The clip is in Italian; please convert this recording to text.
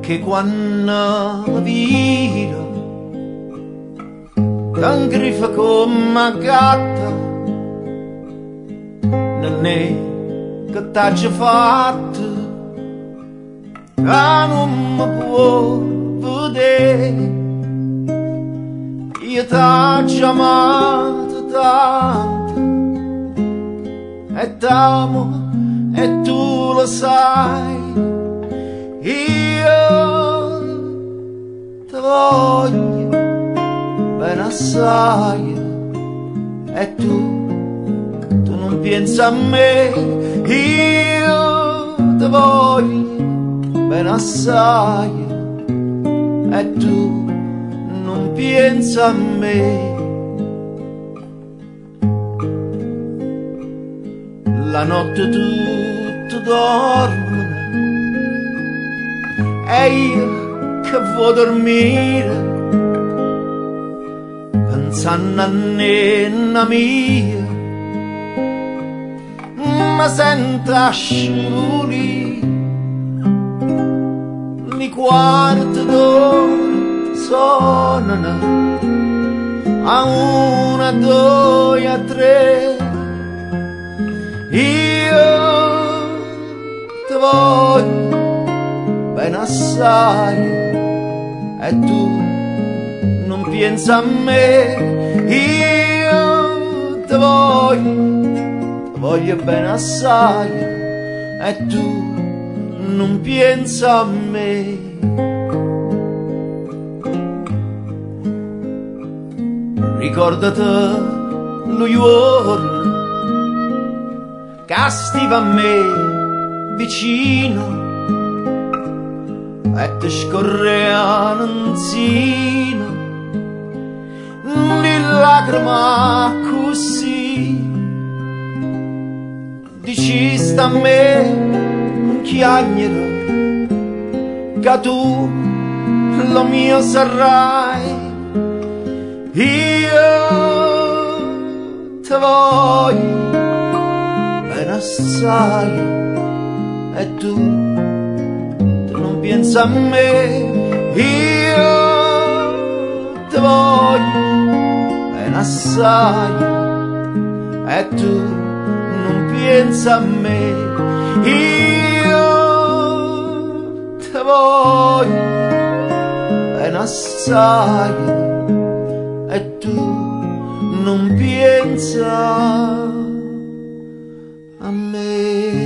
che quando mi vira t'ingriffa come gatta, non è che t'hai fatto, non mi può vedere. Io t'ho amato tanto e t'amo e tu lo sai. Io ti voglio bene assai e tu non pensi a me. Io ti voglio bene assai e tu non pensi a me. La notte tutto dorme e io che vuoi dormire, pensando a nonna mia, mi sento asciuli, mi quarto d'ora suonano, a una, a due, a tre. Io ti voglio bene assai e tu non pensi a me. Io ti voglio bene assai e tu non pensi a me. Ricordati lo giorno che stiva a me vicino e ti scorreano insieme le lacrime così. Dicesti a me un chiagnero che tu lo mio sarai. Io ti voglio bene assai e tu non pensi a me. Io ti voglio bene assai e tu non pensi a me. Io ti voglio bene assai e tu non pensi a me.